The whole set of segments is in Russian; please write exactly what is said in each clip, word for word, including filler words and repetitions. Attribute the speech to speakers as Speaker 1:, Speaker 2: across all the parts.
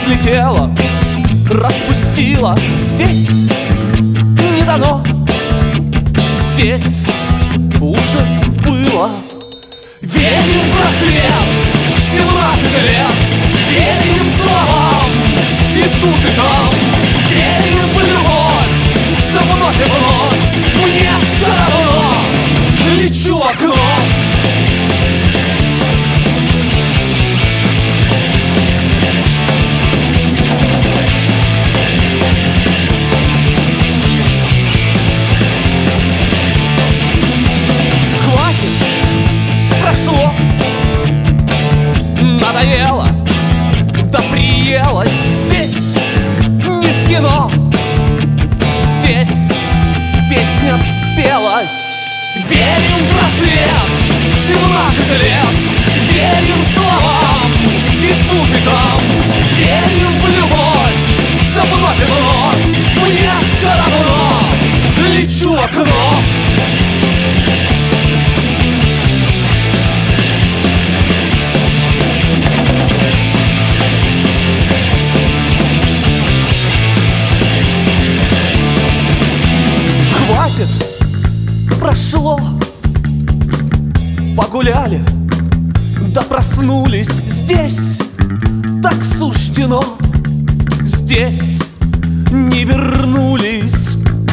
Speaker 1: слетела, распустила. Здесь не дано, здесь уже было. Верим в рассвет, в семнадцать лет, верим словам и тут, и там. Верим в любовь, все вновь и вновь. Мне все равно, лечу в окно. Прошло, надоело, да приелось. Здесь не в кино, здесь песня спелась. Верим в рассвет, в семнадцать лет, верим словам и тут, и там. Верим в любовь, все вновь и вновь. Мне все равно, лечу в окно. Прошло, погуляли, да проснулись. Здесь так суждено, здесь не вернулись.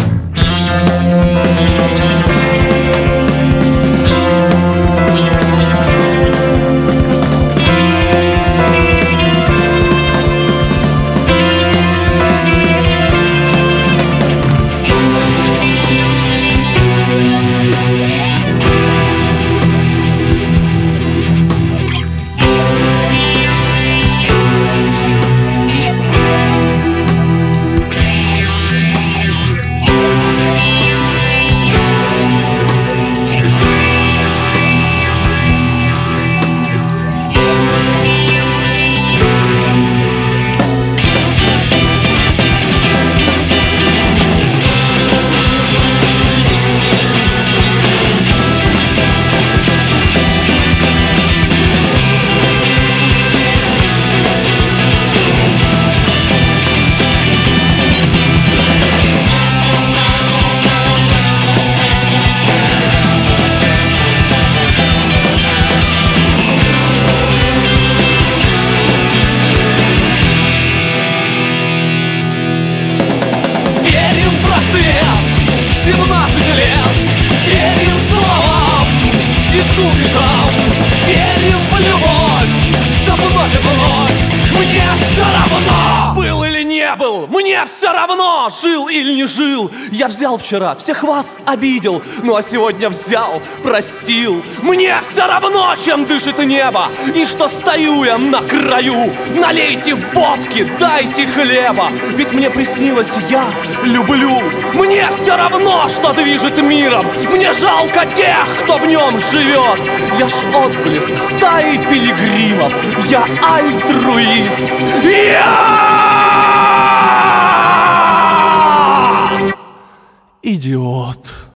Speaker 1: семнадцать лет, верим словам и тут, и там. Верим в любовь, все вновь и вновь. Мне все равно, был или не был, мне все равно, жил или не жил. Я взял вчера, всех вас обидел, ну а сегодня взял, простил. Мне все равно, чем дышит небо, и что стою я на краю. Налейте водки, дайте хлеба, ведь мне приснилось, я люблю. Мне все равно, что движет миром, мне жалко тех, кто в нем живет. Я ж отблеск стаи пилигримов, я альтруист. Я идиот.